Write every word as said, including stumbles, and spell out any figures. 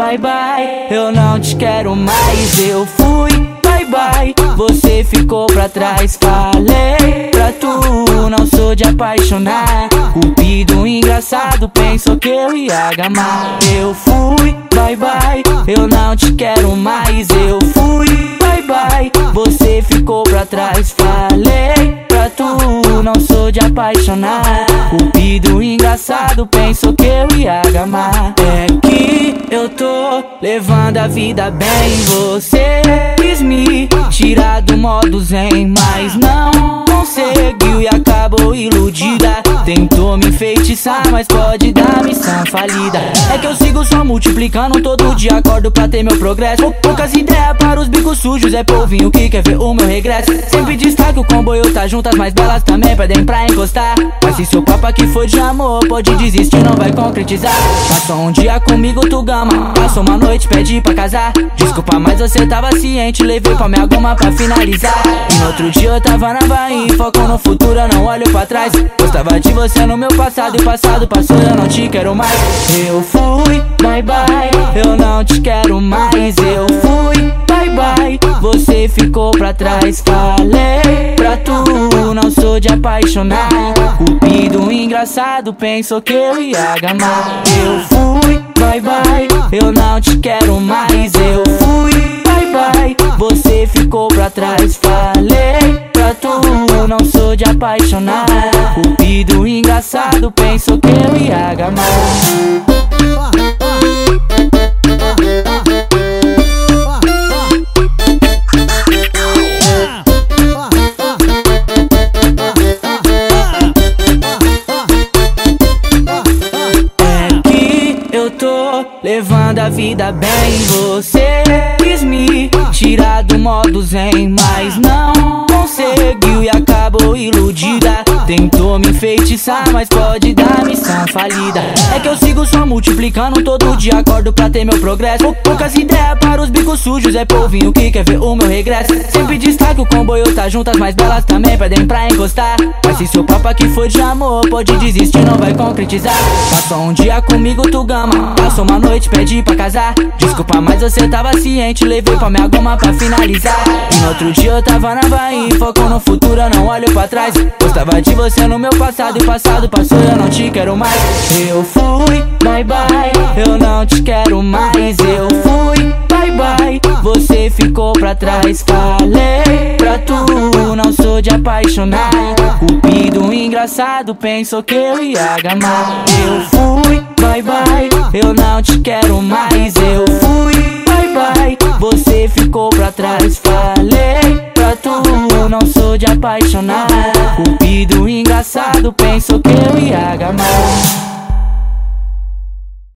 bye bye, eu não te quero mais. Eu fui, bye bye, você ficou pra trás. Falei pra tu, não sou de apaixonar. Cupido engraçado pensou que eu ia gamar. Eu fui, bye bye, eu não te quero mais. Eu fui, bye bye, você ficou pra trás. Falei pra tu, não sou de apaixonar. Cupido engraçado pensou que eu ia gamar. É que eu tô levando a vida bem. Você quis me tirar do modo zen, mas não conseguiu e acabou iludida. Tentou me enfeitiçar, mas pode dar missão falida. É que eu sigo só multiplicando, todo dia acordo pra ter meu progresso. Poucas ideias para os bicos sujos, é polvinho que quer ver o meu regresso. Sempre destaque o comboio tá junto, as mais belas também pedem pra encostar. Mas se seu papo aqui for de amor, pode desistir, não vai concretizar. Passa um dia comigo, tu gama, passou uma noite, pede pra casar. Desculpa, mas você tava ciente, levei pra minha goma pra finalizar. E no outro dia eu tava na Bahia, foco no futuro, eu não olho pra trás. Gostava de você no meu passado, e o passado passou, eu não te quero mais. Eu fui, bye bye, eu não te quero mais. Eu fui, bye bye, você ficou pra trás. Falei pra tu, não sou de apaixonar. Cupido engraçado pensou que eu ia gamar. Eu fui, bye bye, eu não te quero mais. Eu fui, bye bye, você ficou pra trás. Falei pra tu, não sou de apaixonar. Cupido engraçado pensou que eu ia gamar. Levando a vida bem, você quis me tirar do modo zen, mas não conseguiu e acabou iludida. Tentou me enfeitiçar, mas pode dar missão falida. É que eu sigo só multiplicando, todo dia acordo pra ter meu progresso. Poucas ideias para os bicos sujos, é polvinho que quer ver o meu regresso. Sempre destaque o comboio tá junto, as mais belas também pedem pra encostar. Mas se seu papo aqui for de amor, pode desistir, não vai concretizar. Passou um dia comigo, tu gama, passou uma noite, pede pra casar. Desculpa, mas você tava ciente, levei pra minha goma pra finalizar. E no outro dia eu tava na Bahia, foco no futuro, eu não olho pra trás. Gostava de você no meu passado, e o passado passou, eu não te quero mais. Eu fui, bye bye, eu não te quero mais. Eu fui, bye bye, você ficou pra trás. Falei pra tu, não sou de apaixonar. Cupido engraçado pensou que eu ia gamar. Eu fui, bye bye, eu não te quero mais. Eu fui, bye bye, você ficou pra trás. Falei pra tu, não sou de apaixonar. Cupido engraçado pensou que eu ia gamar.